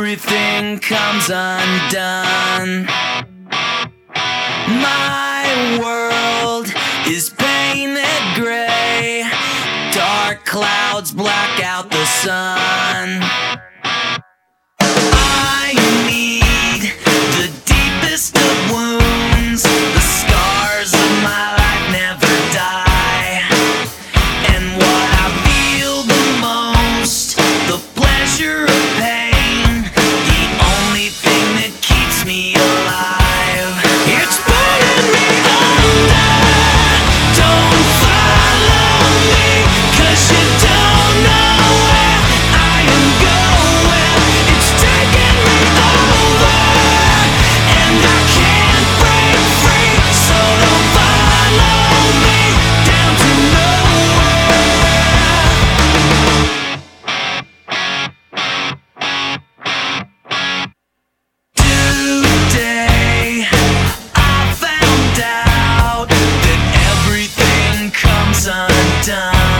everything comes undone. My world is painted gray. Dark clouds black out the sun. I need the deepest of wounds. The scars of my life never die. And what I feel the most, the pleasure of pain, the only thing that keeps me alive. It's pulling me under. Don't follow me, 'cause you don't know where I am going. It's taking me over, and I can't break free. So don't follow me down to nowhere. Today I found out that everything comes undone.